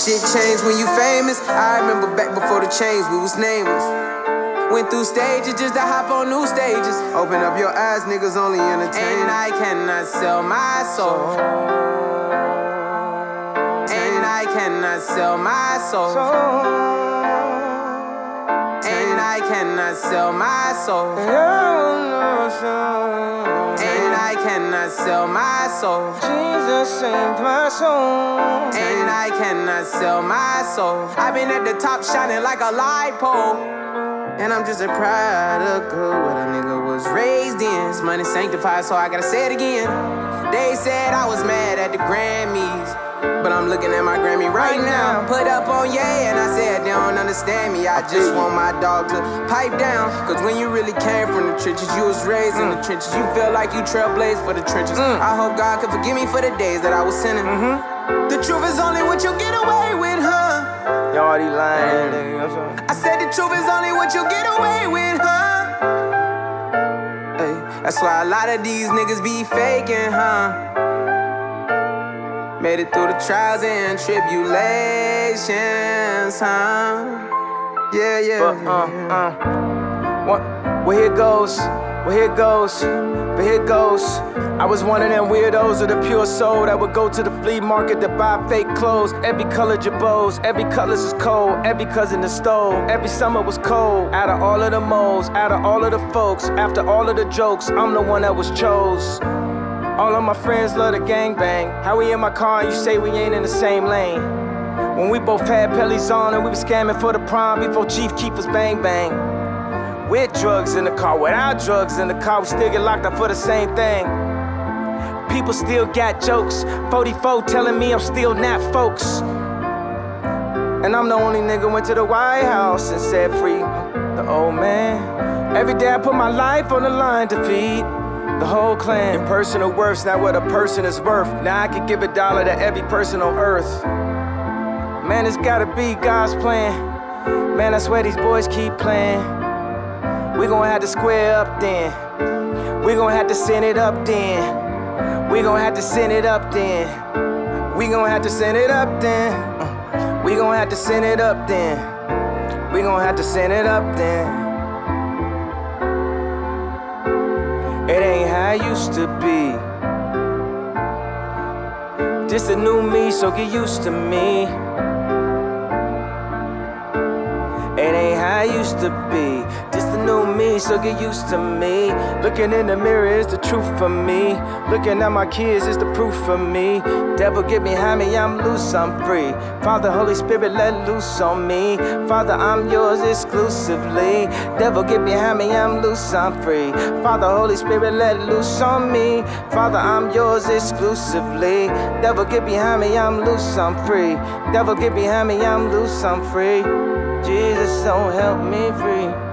Shit changed when you famous. I remember back before the chains, we was nameless. Went through stages just to hop on new stages. Open up your eyes, niggas only entertain. And I cannot sell my soul. And I cannot sell my soul. And I cannot sell my soul. And I cannot sell my soul. Jesus saved my soul. And I cannot sell my soul. I've been at the top shining like a light pole. And I'm just a product of what a nigga was raised in. This money sanctified, so I gotta say it again. They said I was mad at the Grammys, but I'm looking at my Grammy right now. Put up on yeah, and I said they don't understand me. I just want my dog to pipe down. Cause when you really came from the trenches, you was raised in the trenches. You feel like you trailblazed for the trenches. I hope God can forgive me for the days that I was sinning. The truth is only what you get away with, huh? Y'all already lying, nigga. I said the truth is only what you get away with, huh? Hey, that's why a lot of these niggas be faking, huh? Made it through the trials and tribulations, huh? Yeah, yeah. Well, here goes. Well, here goes. But here goes. I was one of them weirdos of the pure soul that would go to the flea market to buy fake clothes. Every color jabos, every colors is cold. Every cousin is stole. Every summer was cold. Out of all of the moles, out of all of the folks, after all of the jokes, I'm the one that was chose. All of my friends love the gangbang. How we in my car and you say we ain't in the same lane? When we both had pellies on and we was scamming for the prime before Chief Keef was bang bang. With drugs in the car, without drugs in the car, we still get locked up for the same thing. People still got jokes. 44 telling me I'm still not folks. And I'm the only nigga went to the White House and said free the old man. Every day I put my life on the line to feed the whole clan. Your personal worth's not what a person is worth. Now I could give $1 to every person on earth. Man, it's gotta be God's plan. Man, I swear these boys keep playing. We gon' have to square up then. We gon' have to send it up then. We gon' have to send it up then. We gon' have to send it up then. We gon' have to send it up then. We gon' have to send it up then. It ain't how it used to be. This a new me, so get used to me. It ain't how it used to be. This the new me, so get used to me. Looking in the mirror is the truth for me. Looking at my kids is the proof for me. Devil get behind me, I'm loose, I'm free. Father, Holy Spirit, let loose on me. Father, I'm yours exclusively. Devil get behind me, I'm loose, I'm free. Father, Holy Spirit, let loose on me. Father, I'm yours exclusively. Devil get behind me, I'm loose, I'm free. Devil get behind me, I'm loose, I'm free. Jesus, don't help me free.